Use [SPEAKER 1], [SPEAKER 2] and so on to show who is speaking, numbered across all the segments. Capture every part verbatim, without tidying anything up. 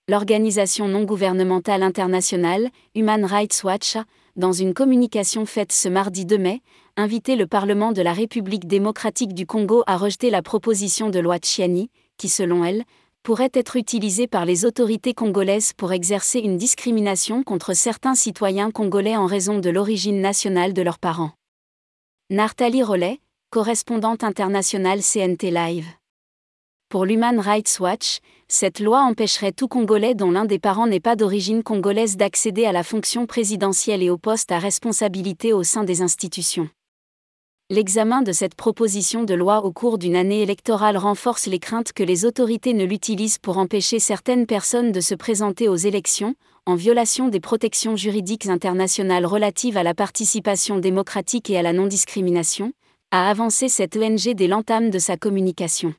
[SPEAKER 1] L'organisation non gouvernementale internationale, Human Rights Watch, a, dans une communication faite ce mardi deux mai, invité le Parlement de la République démocratique du Congo à rejeter la proposition de loi Tchiani, qui selon elle, pourrait être utilisée par les autorités congolaises pour exercer une discrimination contre certains citoyens congolais en raison de l'origine nationale de leurs parents. Nartali Rollet, correspondante internationale C N T Live. Pour l'Human Rights Watch, cette loi empêcherait tout Congolais dont l'un des parents n'est pas d'origine congolaise d'accéder à la fonction présidentielle et aux postes à responsabilité au sein des institutions. L'examen de cette proposition de loi au cours d'une année électorale renforce les craintes que les autorités ne l'utilisent pour empêcher certaines personnes de se présenter aux élections, en violation des protections juridiques internationales relatives à la participation démocratique et à la non-discrimination, a avancé cette O N G dès l'entame de sa communication.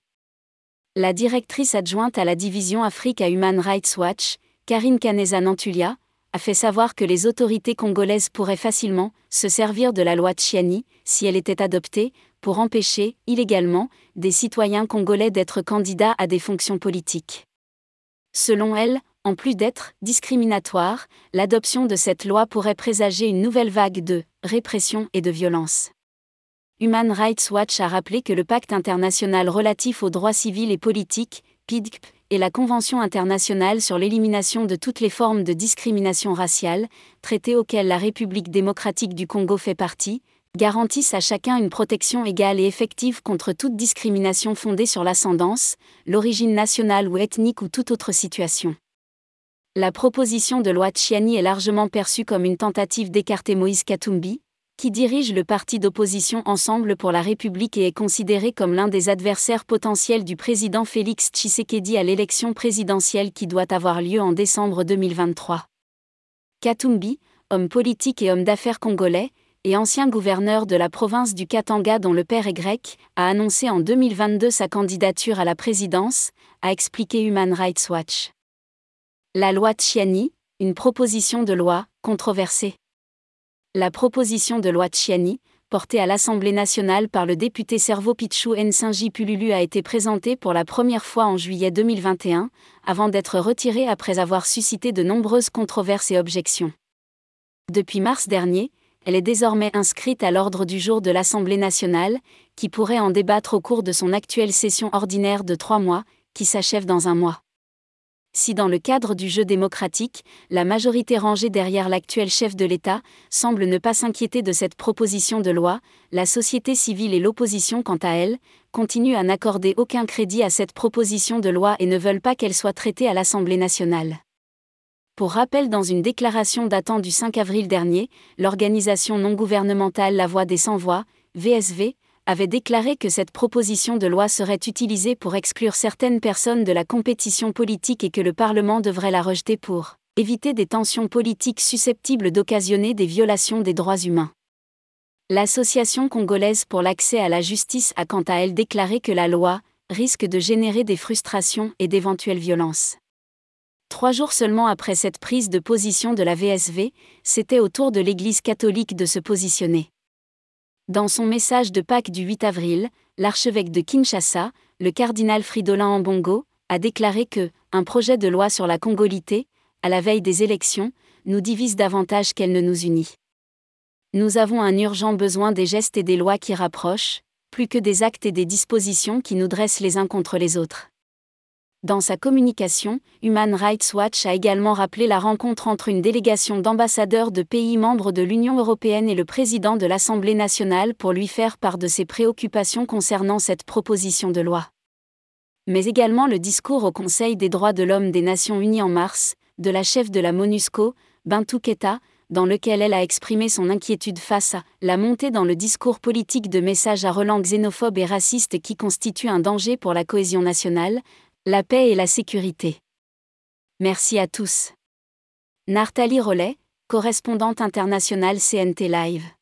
[SPEAKER 1] La directrice adjointe à la division Afrique à Human Rights Watch, Karine Kaneza Nantulia, a fait savoir que les autorités congolaises pourraient facilement se servir de la loi Tchiani, si elle était adoptée, pour empêcher, illégalement, des citoyens congolais d'être candidats à des fonctions politiques. Selon elle, en plus d'être discriminatoire, l'adoption de cette loi pourrait présager une nouvelle vague de répression et de violence. Human Rights Watch a rappelé que le Pacte international relatif aux droits civils et politiques, P I D C P, et la Convention internationale sur l'élimination de toutes les formes de discrimination raciale, traité auquel la République démocratique du Congo fait partie, garantissent à chacun une protection égale et effective contre toute discrimination fondée sur l'ascendance, l'origine nationale ou ethnique ou toute autre situation. La proposition de loi Tchiani est largement perçue comme une tentative d'écarter Moïse Katumbi, qui dirige le parti d'opposition Ensemble pour la République et est considéré comme l'un des adversaires potentiels du président Félix Tshisekedi à l'élection présidentielle qui doit avoir lieu en décembre deux mille vingt-trois. Katumbi, homme politique et homme d'affaires congolais, et ancien gouverneur de la province du Katanga dont le père est grec, a annoncé en deux mille vingt-deux sa candidature à la présidence, a expliqué Human Rights Watch. La loi Tchiani, une proposition de loi, controversée. La proposition de loi Tchiani, portée à l'Assemblée nationale par le député Servo Pichou Nsinji Pululu a été présentée pour la première fois en juillet deux mille vingt et un, avant d'être retirée après avoir suscité de nombreuses controverses et objections. Depuis mars dernier, elle est désormais inscrite à l'ordre du jour de l'Assemblée nationale, qui pourrait en débattre au cours de son actuelle session ordinaire de trois mois, qui s'achève dans un mois. Si dans le cadre du jeu démocratique, la majorité rangée derrière l'actuel chef de l'État semble ne pas s'inquiéter de cette proposition de loi, la société civile et l'opposition quant à elle, continuent à n'accorder aucun crédit à cette proposition de loi et ne veulent pas qu'elle soit traitée à l'Assemblée nationale. Pour rappel, dans une déclaration datant du cinq avril dernier, l'organisation non gouvernementale La Voix des Sans-Voix, V S V, avait déclaré que cette proposition de loi serait utilisée pour exclure certaines personnes de la compétition politique et que le Parlement devrait la rejeter pour éviter des tensions politiques susceptibles d'occasionner des violations des droits humains. L'Association congolaise pour l'accès à la justice a quant à elle déclaré que la loi risque de générer des frustrations et d'éventuelles violences. Trois jours seulement après cette prise de position de la V S V, c'était au tour de l'Église catholique de se positionner. Dans son message de Pâques du huit avril, l'archevêque de Kinshasa, le cardinal Fridolin Ambongo, a déclaré que « un projet de loi sur la congolité, à la veille des élections, nous divise davantage qu'elle ne nous unit. Nous avons un urgent besoin des gestes et des lois qui rapprochent, plus que des actes et des dispositions qui nous dressent les uns contre les autres. » Dans sa communication, Human Rights Watch a également rappelé la rencontre entre une délégation d'ambassadeurs de pays membres de l'Union européenne et le président de l'Assemblée nationale pour lui faire part de ses préoccupations concernant cette proposition de loi. Mais également le discours au Conseil des droits de l'homme des Nations unies en mars, de la chef de la MONUSCO, Bintou Keïta, dans lequel elle a exprimé son inquiétude face à la montée dans le discours politique de messages à relents xénophobes et racistes qui constituent un danger pour la cohésion nationale, la paix et la sécurité. Merci à tous. Nartali Rollet, correspondante internationale C N T Live.